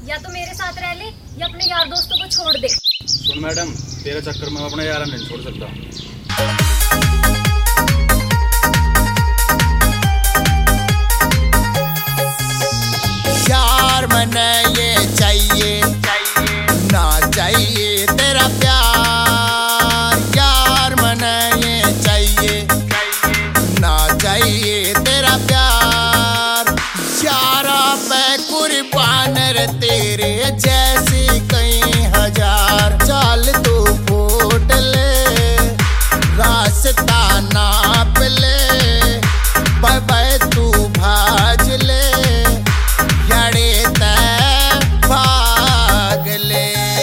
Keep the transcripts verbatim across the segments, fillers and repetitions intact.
या तो मेरे साथ रह ले या अपने यार दोस्तों को छोड़ दे। सुन मैडम, तेरे चक्कर में अपने यार नहीं छोड़ सकता। यार मने ये चाहिए ना चाहिए तेरा प्यार, यार मने ये चाहिए ना चाहिए तेरा प्यार। यारा पे कुर्बान रे तेरे जैसी कई हजार। चाल तू फूट ले रास्ता नाप ले, बाय बाय तू भाज ले, यारे तै भाग ले।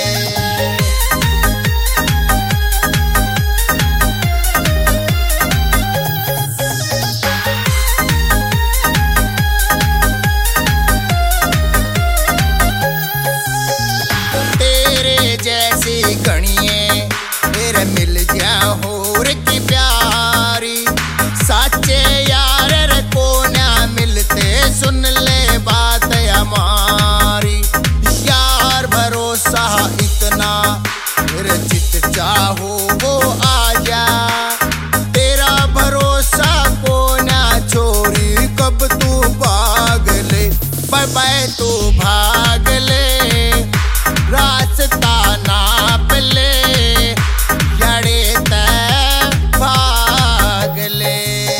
तेरे जैसी गणिए मेरे मिल जा होर की प्यारी। साचे यार रे को ना मिलते, सुन ले बात हमारी। यार भरोसा इतना मेरे चित चाहो वो आजा, तेरा भरोसा को ना छोरी। कब तू भाग ले, बाय बाय तू भाग ले, रास्ता नाप ले, यारे तै भाग ले।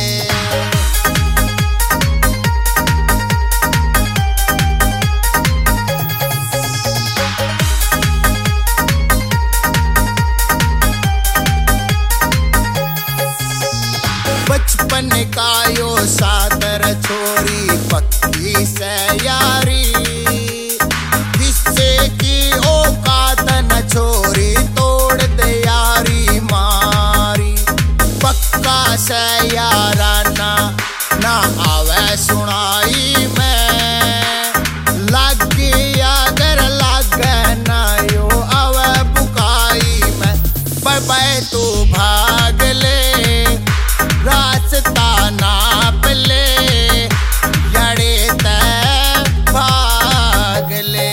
बचपन का यो सादर छोरी पक्की से यारी। किससे की औकात न छोरी, तोड़ दे यारी मारी। पक्का से याराना ना आवे सुनाई में, लागे अगर लागे ना यो आवे बुकाई में। बाय बाय तू भाग ले, रास्ता नाप ले, यारे तै भाग ले।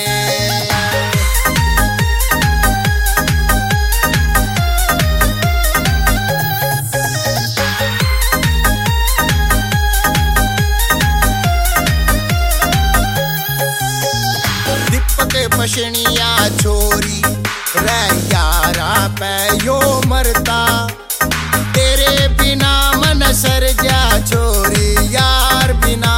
दीपक पशनिया छोरी रे यारा पे यो मरता। तेरे बिना मन सर जा छोरी, यार बिना